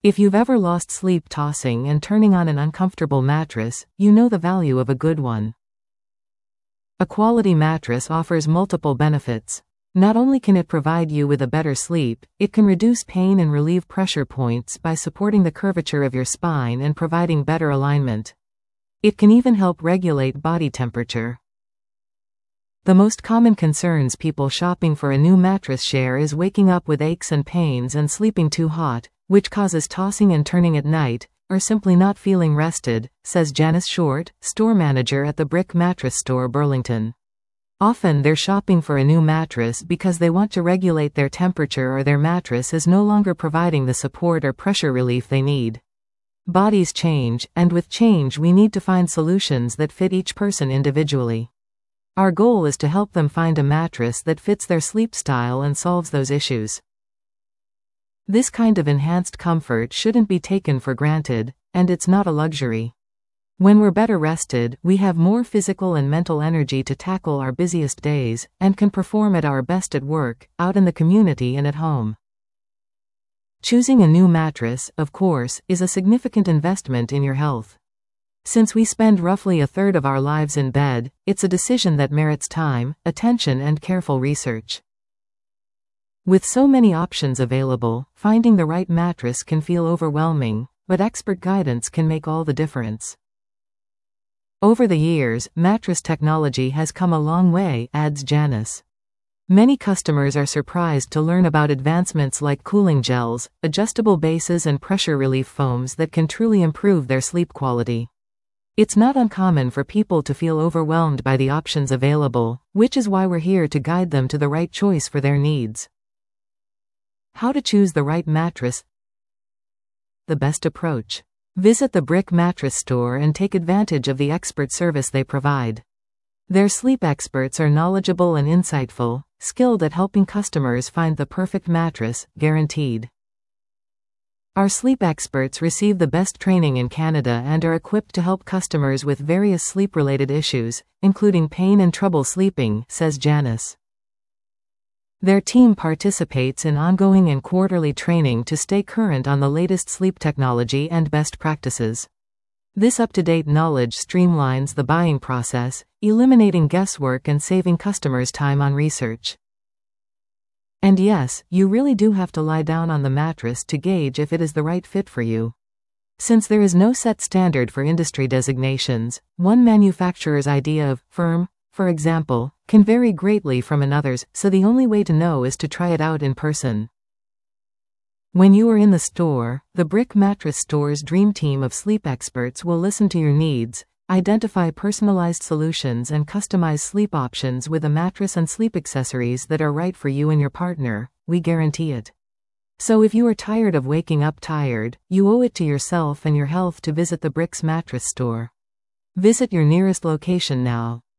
If you've ever lost sleep tossing and turning on an uncomfortable mattress, you know the value of a good one. A quality mattress offers multiple benefits. Not only can it provide you with a better sleep, it can reduce pain and relieve pressure points by supporting the curvature of your spine and providing better alignment. It can even help regulate body temperature. The most common concerns people shopping for a new mattress share is waking up with aches and pains and sleeping too hot, which causes tossing and turning at night, or simply not feeling rested, says Janice Short, store manager at the Brick Mattress Store, Burlington. Often they're shopping for a new mattress because they want to regulate their temperature or their mattress is no longer providing the support or pressure relief they need. Bodies change, and with change we need to find solutions that fit each person individually. Our goal is to help them find a mattress that fits their sleep style and solves those issues. This kind of enhanced comfort shouldn't be taken for granted, and it's not a luxury. When we're better rested, we have more physical and mental energy to tackle our busiest days, and can perform at our best at work, out in the community and at home. Choosing a new mattress, of course, is a significant investment in your health. Since we spend roughly a third of our lives in bed, it's a decision that merits time, attention, and careful research. With so many options available, finding the right mattress can feel overwhelming, but expert guidance can make all the difference. Over the years, mattress technology has come a long way, adds Janice. Many customers are surprised to learn about advancements like cooling gels, adjustable bases, and pressure relief foams that can truly improve their sleep quality. It's not uncommon for people to feel overwhelmed by the options available, which is why we're here to guide them to the right choice for their needs. How to choose the right mattress? The best approach. Visit the Brick Mattress Store and take advantage of the expert service they provide. Their sleep experts are knowledgeable and insightful, skilled at helping customers find the perfect mattress, guaranteed. Our sleep experts receive the best training in Canada and are equipped to help customers with various sleep-related issues, including pain and trouble sleeping, says Janice. Their team participates in ongoing and quarterly training to stay current on the latest sleep technology and best practices. This up-to-date knowledge streamlines the buying process, eliminating guesswork and saving customers time on research. And yes, you really do have to lie down on the mattress to gauge if it is the right fit for you. Since there is no set standard for industry designations, one manufacturer's idea of firm, for example, can vary greatly from another's, so the only way to know is to try it out in person. When you are in the store, the Brick Mattress Store's dream team of sleep experts will listen to your needs, identify personalized solutions, and customize sleep options with a mattress and sleep accessories that are right for you and your partner. We guarantee it. So if you are tired of waking up tired, you owe it to yourself and your health to visit the Brick's Mattress Store. Visit your nearest location now.